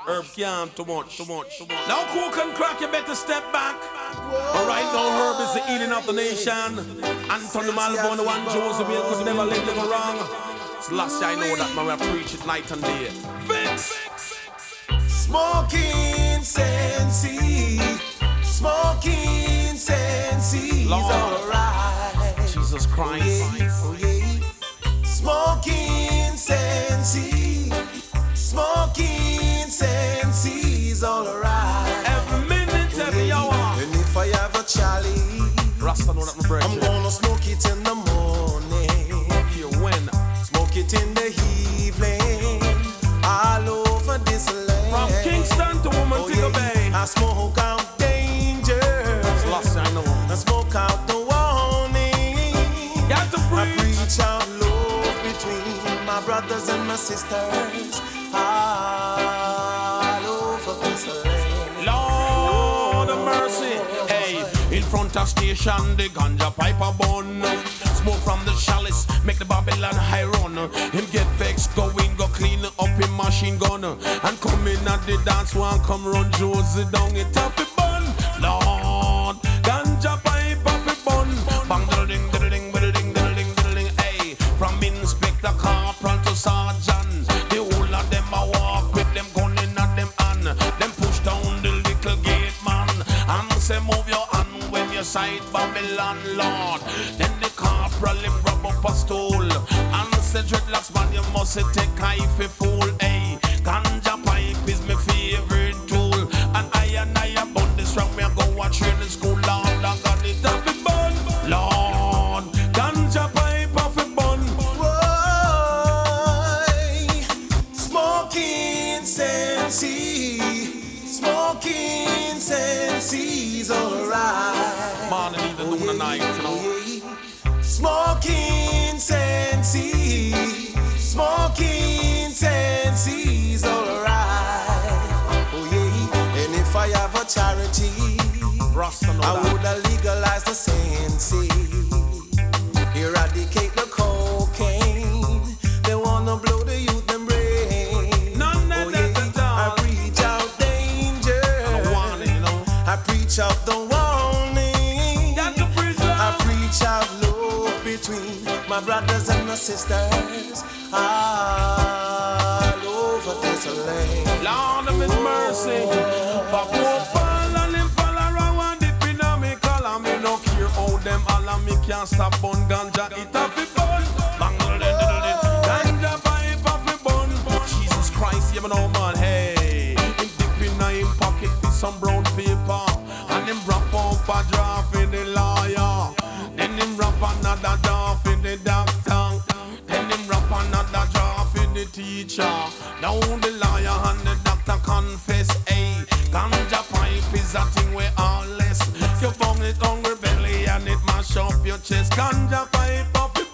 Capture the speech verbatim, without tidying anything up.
Herb can't too much, too much, too much. Now cook and crack, you better step back. But right now Herb is the healing of the nation. Anthony Malvo, the one Joseph Hill could never let them wrong. It's last year I know that man, we preach it night and day. Fix! Smoking sensi, smoking sensi, alright. Jesus Christ. Oh yeah. Smoking sensi, smoking sensi is alright. Every minute, every hour. And if I have a Charlie, Rasta know that my birthday. I'm gonna smoke it in the morning. You win. Smoke it in the evening, all over this land. From Kingston to Womantico oh, yeah. Bay. I smoke out danger. That's last I know. I smoke out the warning. Got to preach. I preach out love between my brothers and my sisters all over this land. Lord of mercy. Hey, in front of station, the ganja pipe a bun. Smoke from the chalice, make the Babylon high run. Him get vexed, go in, go clean up him machine gun. And come in at the dance one, come run Josie down it up the bun. Lord, ganja pipe up the bun. Bang diddle-ding, diddle-ding, diddle-ding, diddle-ding, diddle-ding. Hey, from Inspector Corporal to Sergeant, the whole of them a walk with them gun in at them hand. Them push down the little gate man and say move your hand when you sight Babylon, Lord. Then the corporal him grab up a stool and say dreadlocks man you must take high for fool. Hey, ganja pipe is my favorite tool, and I and I about this wrong me I go a training school. Lord, I got it off the bun. Lord, ganja pipe off the bun. Smoking sensi, smoking sensi's alright. Morning, even noon and night, you know. Smoking sensi, smoking sensi's alright. Oh yeah, and if I have a charity, Rasta know I that. would legalize the sensi, eradicate the cocaine. They wanna blow the youth them brain. None oh of yeah, that I down. preach out danger. I want it, you know. I preach out the warning. Got to preach I love. preach out love between my brothers and my sisters all over this land. Lord of His mercy. For poor Paul and him follower one dip in a me collar. Me no care how them all and me can't stop bun ganja. It a fi bun. Bang diddle diddle diddle. Ganja pipe a fi bun. Jesus Christ, you know man. Hey, him dip in a him pocket fi some brown paper, and him wrap up a draft for the lawyer. Then him wrap another draft for the doctor. Then him wrap another draft for the teacher. Now the lawyer and the doctor confess, hey, ganja pipe is a thing we all less. You bung it on your belly and it mash up your chest. Ganja pipe up